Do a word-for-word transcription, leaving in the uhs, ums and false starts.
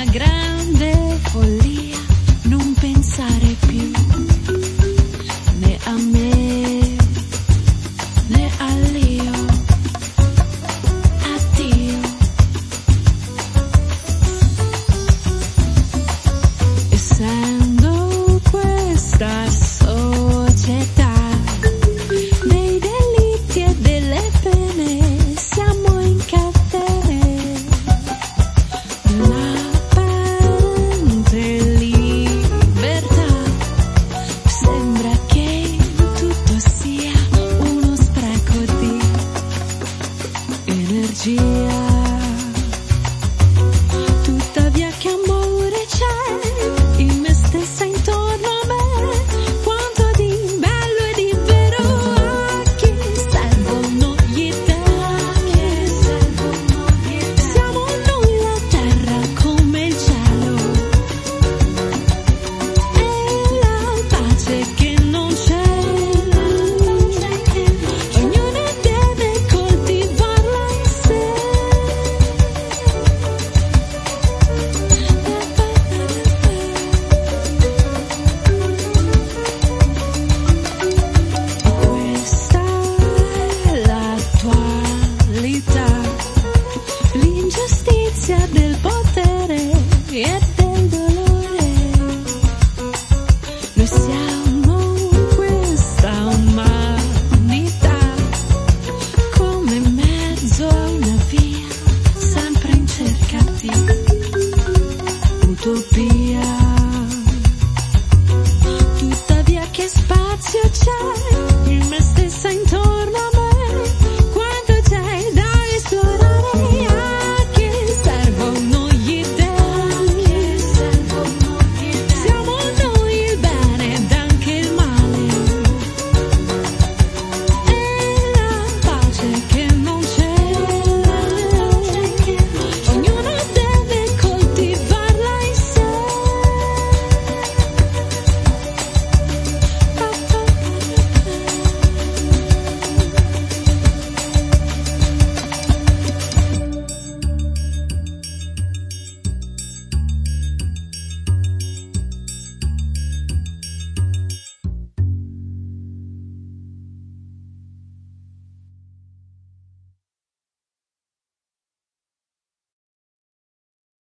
una grande follia non pensare più né a me né all'io, addio. Essendo questa società dei delitti e delle pene, siamo in catene dell'apparente libertà. Sembra che tutto sia uno spreco di energia. Tuttavia che amore c'è in me stessa, intorno a me, quanto di bello e di vero. A chi servono gli dèi? Siamo noi la terra come il cielo, e la pace che non c'è, ognuno deve coltivarla in sé. Questa è l'attualità, l'ingiustizia del potere e del dolore. Noi siamo questa umanità, come in mezzo a una via, sempre in cerca di utopia.